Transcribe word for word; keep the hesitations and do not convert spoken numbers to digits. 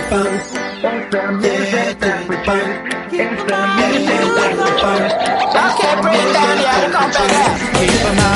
funk. Yeah, that we funk. It's the music that we funk. Y'all can't bring it down, y'all. Come back out. Keep 'em